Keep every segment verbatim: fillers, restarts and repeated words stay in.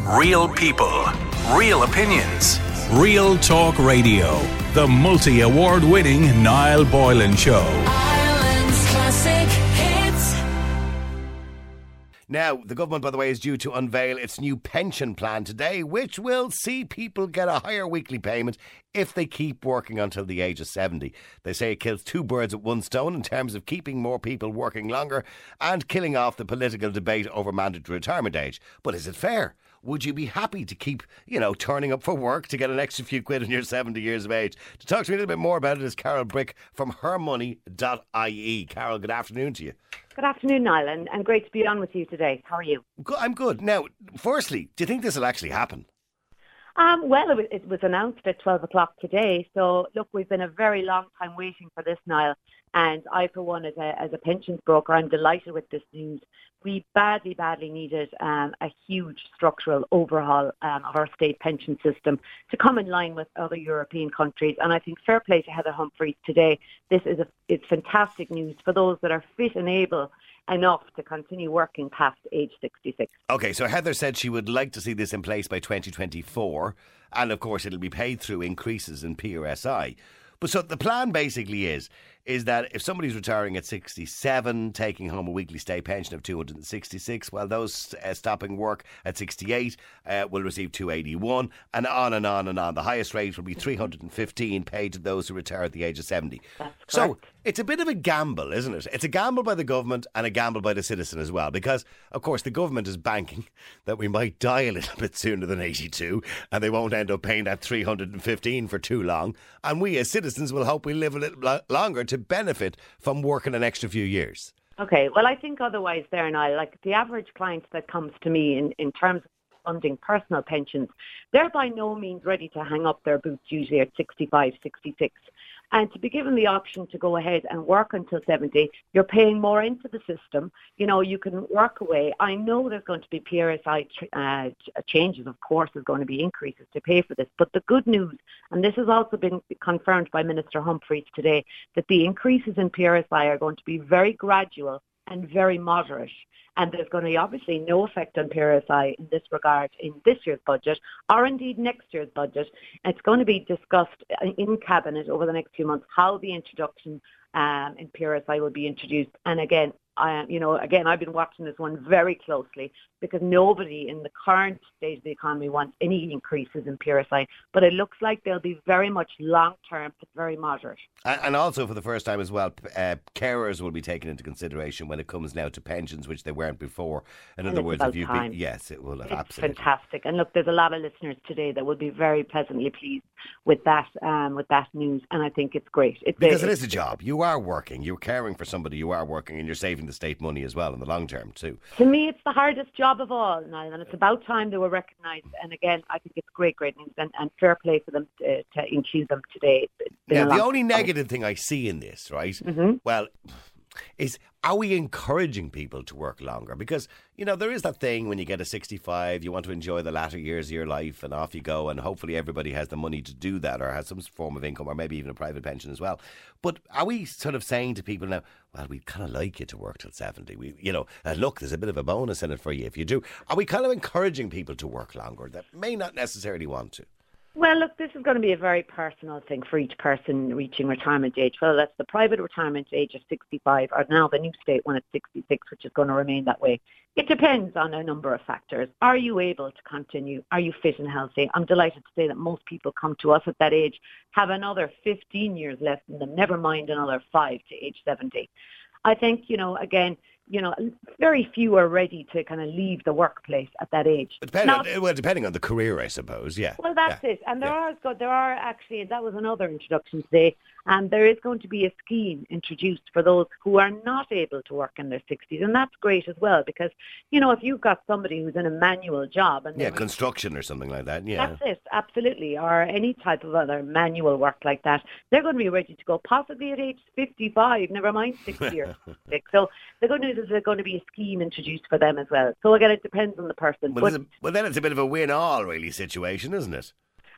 Real people, real opinions, Real Talk Radio. The multi-award winning Niall Boylan Show. Ireland's classic hits. Now, the government, by the way, is due to unveil its new pension plan today, which will see people get a higher weekly payment if they keep working until the age of seventy. They say it kills two birds with one stone in terms of keeping more people working longer and killing off the political debate over mandatory retirement age. But is it fair? Would you be happy to keep, you know, turning up for work to get an extra few quid when you're seventy years of age? To talk to me a little bit more about it is Carol Brick from her money dot I E. Carol, good afternoon to you. Good afternoon, Niall, and, and great to be on with you today. How are you? I'm good. Now, firstly, do you think this will actually happen? Um, well, it was, it was announced at twelve o'clock today. So, look, we've been a very long time waiting for this, Niall. And I, for one, as a, as a pensions broker, I'm delighted with this news. We badly, badly needed um, a huge structural overhaul um, of our state pension system to come in line with other European countries. And I think fair play to Heather Humphreys today. This is a, it's fantastic news for those that are fit and able enough to continue working past age sixty-six. OK, so Heather said she would like to see this in place by twenty twenty-four. And, of course, it'll be paid through increases in P R S I. But so the plan basically is, is that if somebody's retiring at sixty-seven, taking home a weekly state pension of two hundred sixty-six, while those uh, stopping work at sixty-eight uh, will receive two hundred eighty-one, and on and on and on. The highest rate will be three hundred fifteen paid to those who retire at the age of seventy. That's so correct. It's a bit of a gamble, isn't it? It's a gamble by the government and a gamble by the citizen as well, because, of course, the government is banking that we might die a little bit sooner than eighty-two, and they won't end up paying that three hundred fifteen for too long. And we as citizens will hope we live a little lo- longer to benefit from working an extra few years. Okay, well, I think otherwise there, Niall, like the average client that comes to me in, in terms of funding personal pensions, they're by no means ready to hang up their boots usually at sixty-five, sixty-six. And to be given the option to go ahead and work until seventy, you're paying more into the system. You know, you can work away. I know there's going to be P R S I uh, changes, of course, there's going to be increases to pay for this. But the good news, and this has also been confirmed by Minister Humphreys today, that the increases in P R S I are going to be very gradual and very moderate. And there's going to be obviously no effect on P R S I in this regard in this year's budget or indeed next year's budget. It's going to be discussed in Cabinet over the next few months how the introduction um, in P R S I will be introduced. And again, I, you know, again, I've been watching this one very closely because nobody in the current state of the economy wants any increases in P R S I. But it looks like they'll be very much long-term, but very moderate. And, and also, for the first time as well, uh, carers will be taken into consideration when it comes now to pensions, which they weren't before. In And other it's words, about if you've time. been, yes, it will have, It's absolutely. fantastic. And look, there's a lot of listeners today that will be very pleasantly pleased with that um, with that news. And I think it's great. It's Because a, it is a job. You are working. You're caring for somebody. You are working, and you're saving the state money as well in the long term too. To me, it's the hardest job of all, Niall, and it's about time they were recognised. And again, I think it's great, great news, and, and fair play for them to, to include them today. It's been a Now, the long only time. negative thing I see in this, right, Mm-hmm. well, is are we encouraging people to work longer? Because, you know, there is that thing when you get a sixty-five, you want to enjoy the latter years of your life and off you go, and hopefully everybody has the money to do that or has some form of income or maybe even a private pension as well. But are we sort of saying to people now, well, we'd kind of like you to work till seventy. We, you know, uh, look, there's a bit of a bonus in it for you if you do. Are we kind of encouraging people to work longer that may not necessarily want to? Well, look, this is going to be a very personal thing for each person reaching retirement age. Whether that's the private retirement age of sixty-five or now the new state one at sixty-six, which is going to remain that way. It depends on a number of factors. Are you able to continue? Are you fit and healthy? I'm delighted to say that most people come to us at that age, have another fifteen years left in them, never mind another five to age seventy. I think, you know, again, you know, very few are ready to kind of leave the workplace at that age. Depending, Now, well, depending on the career, I suppose, yeah. well, that's yeah. it. And there yeah. are there are actually, that was another introduction today, and there is going to be a scheme introduced for those who are not able to work in their sixties. And that's great as well because, you know, if you've got somebody who's in a manual job. and Yeah, they're- construction or something like that, yeah. That's it, absolutely. Or any type of other manual work like that. They're going to be ready to go possibly at age fifty-five, never mind sixty or sixty-six. So the good news is there's going to be a scheme introduced for them as well. So again, it depends on the person. Well, But it's a- well, then it's a bit of a win-all, really, situation, isn't it?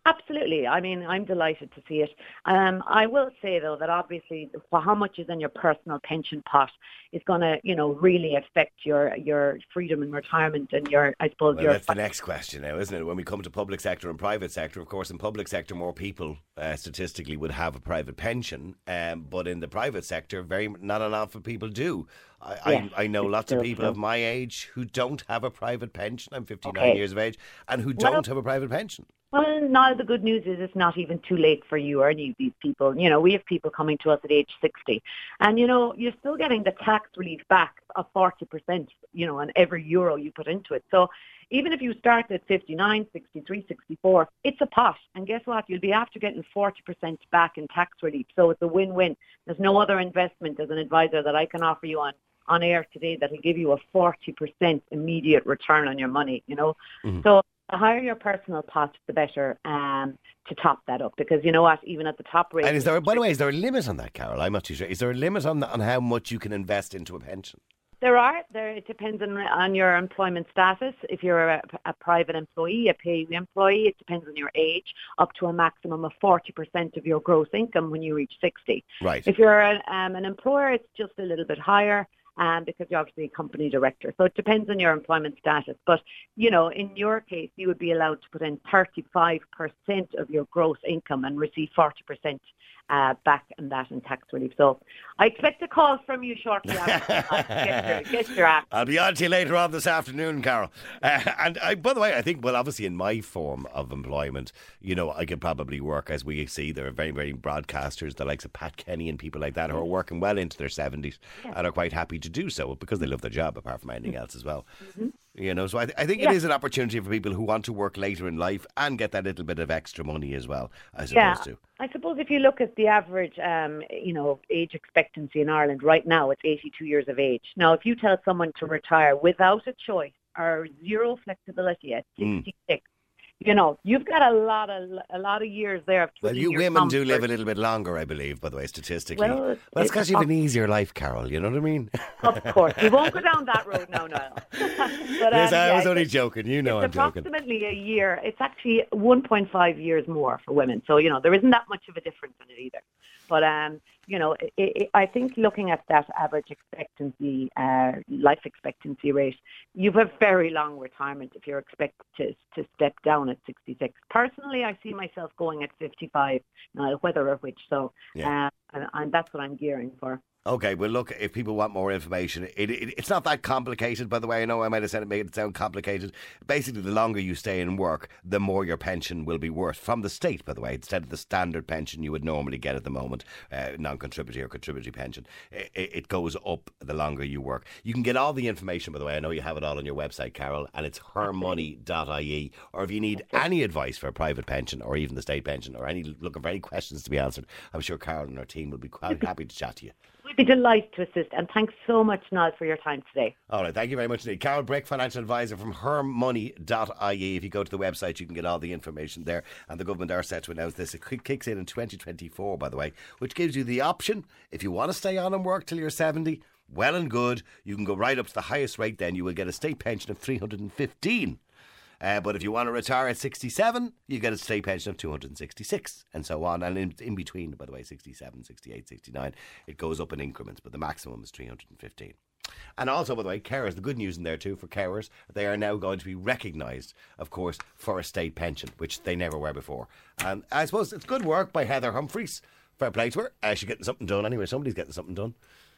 Absolutely. I mean, I'm delighted to see it. Um, I will say, though, that obviously for how much is in your personal pension pot is going to, you know, really affect your your freedom in retirement and your, I suppose, Well, your... that's the next question now, isn't it? When we come to public sector and private sector, of course, in public sector, more people uh, statistically would have a private pension, um, but in the private sector, very not enough of people do. I, Yes, I, I know it's lots of still people true. of my age who don't have a private pension. I'm fifty-nine Okay. years of age, and who Well- don't have a private pension. Well, now the good news is it's not even too late for you or any of these people. You know, we have people coming to us at age sixty. And, you know, you're still getting the tax relief back of forty percent, you know, on every euro you put into it. So even if you start at fifty-nine, sixty-three, sixty-four, it's a pot. And guess what? You'll be after getting forty percent back in tax relief. So it's a win-win. There's no other investment as an advisor that I can offer you on on air today that will give you a forty percent immediate return on your money, you know. Mhm. So the higher your personal pot, the better um, to top that up. Because you know what, even at the top rate... And is there, by the way, is there a limit on that, Carol? I'm not too sure. Is there a limit on on how much you can invest into a pension? There are. There, it depends on, on your employment status. If you're a, a private employee, a paying employee, it depends on your age, up to a maximum of forty percent of your gross income when you reach sixty. Right. If you're an, um, an employer, it's just a little bit higher. Um, because you're obviously a company director. So it depends on your employment status. But, you know, in your case, you would be allowed to put in thirty-five percent of your gross income and receive forty percent uh, back and that in tax relief. So I expect a call from you shortly after. get, your, get your act. I'll be on to you later on this afternoon, Carol. Uh, and I, by the way, I think, well, obviously in my form of employment, you know, I could probably work, as we see, there are very, very broadcasters, the likes of Pat Kenny and people like that, who are working well into their seventies Yeah. and are quite happy to do so because they love their job, apart from anything else as well. Mm-hmm. You know, so I, th- I think Yeah. it is an opportunity for people who want to work later in life and get that little bit of extra money as well, I suppose, Yeah, too. I suppose if you look at the average, um, you know, age expectancy in Ireland right now, it's eighty-two years of age. Now, if you tell someone to retire without a choice or zero flexibility at Mm. sixty-six, you know, you've got a lot of a lot of years there. Of Well, twiddling you your women thumbs do live for- a little bit longer, I believe, by the way, statistically. Well, Well, it's it's- because you have an easier life, Carol, you know what I mean? Of course, we won't go down that road now, Niall. But, Yes, um, I yeah, was only it's- joking. You know I'm it's joking. approximately a year. It's actually one point five years more for women. So, you know, there isn't that much of a difference in it either. But, um, you know, it, it, I think looking at that average expectancy, uh, life expectancy rate, you have a very long retirement if you're expected to, to step down at sixty-six. Personally, I see myself going at fifty-five, now, whether or which. So, Yeah. uh, and, and that's what I'm gearing for. Okay, well, look, if people want more information, it, it, it's not that complicated, by the way. I know I might have said it, made it sound complicated. Basically, the longer you stay in work, the more your pension will be worth from the state, by the way, instead of the standard pension you would normally get at the moment, uh, non-contributory or contributory pension. It, it goes up the longer you work. You can get all the information, by the way. I know you have it all on your website, Carol, and it's her money dot I E. Or if you need any advice for a private pension or even the state pension or any looking for any questions to be answered, I'm sure Carol and her team will be quite happy to chat to you. We'd be delighted to assist. And thanks so much, Niall, for your time today. All right, thank you very much indeed. Carol Brick, financial advisor from her money dot I E. If you go to the website, you can get all the information there. And the government are set to announce this. It kicks in in twenty twenty-four, by the way, which gives you the option, if you want to stay on and work till you're seventy, well and good. You can go right up to the highest rate then. You will get a state pension of three hundred fifteen. Uh, but if you want to retire at sixty-seven, you get a state pension of two hundred sixty-six and so on. And in, in between, by the way, sixty-seven, sixty-eight, sixty-nine, it goes up in increments, but the maximum is three hundred fifteen. And also, by the way, carers, the good news in there too for carers, they are now going to be recognised, of course, for a state pension, which they never were before. And I suppose it's good work by Heather Humphreys. Fair play to her. Uh, she's getting something done anyway. Somebody's getting something done.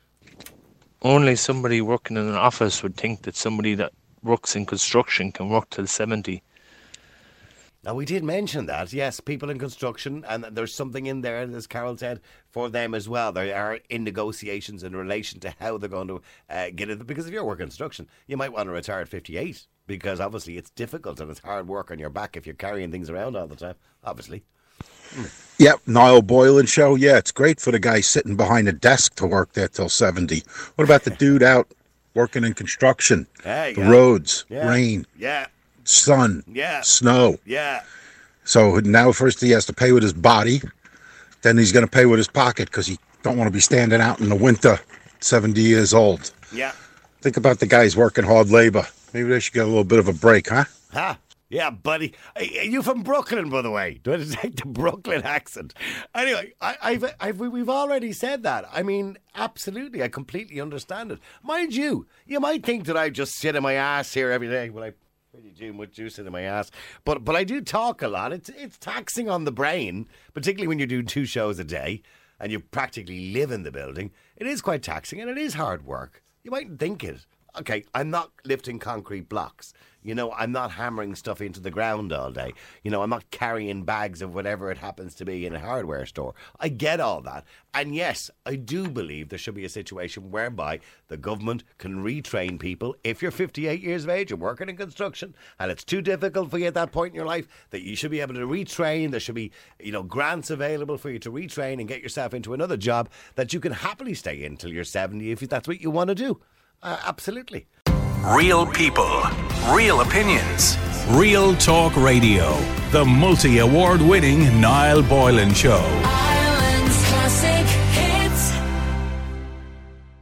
Only somebody working in an office would think that somebody that works in construction can work till seventy. Now, we did mention that, yes, people in construction, and there's something in there, as Carol said, for them as well. They are in negotiations in relation to how they're going to uh, get it. Because if you're working construction, you might want to retire at fifty-eight, because obviously it's difficult and it's hard work on your back if you're carrying things around all the time, obviously. Yep, Niall Boylan show. Yeah, it's great for the guy sitting behind a desk to work there till seventy. What about the dude out working in construction? Yeah, the yeah. roads, Yeah. rain, Yeah, sun, yeah, snow. yeah. So now first he has to pay with his body, then he's going to pay with his pocket because he don't want to be standing out in the winter, seventy years old. Yeah. Think about the guys working hard labor. Maybe they should get a little bit of a break, huh? Ha! Yeah, buddy. Are you from Brooklyn, by the way? Do I detect the Brooklyn accent? Anyway, I, I've, I've, we've already said that. I mean, absolutely, I completely understand it. Mind you, you might think that I just sit in my ass here every day. Well, I pretty do much juice in my ass. But but I do talk a lot. It's it's taxing on the brain, particularly when you do two shows a day and you practically live in the building. It is quite taxing and it is hard work. You mightn't think it. Okay, I'm not lifting concrete blocks. You know, I'm not hammering stuff into the ground all day. You know, I'm not carrying bags of whatever it happens to be in a hardware store. I get all that. And yes, I do believe there should be a situation whereby the government can retrain people. If you're fifty-eight years of age and working in construction and it's too difficult for you at that point in your life, that you should be able to retrain. There should be, you know, grants available for you to retrain and get yourself into another job that you can happily stay in till you're seventy if that's what you want to do. Uh, absolutely. Real people, real opinions, Real Talk Radio. The multi-award winning Niall Boylan Show.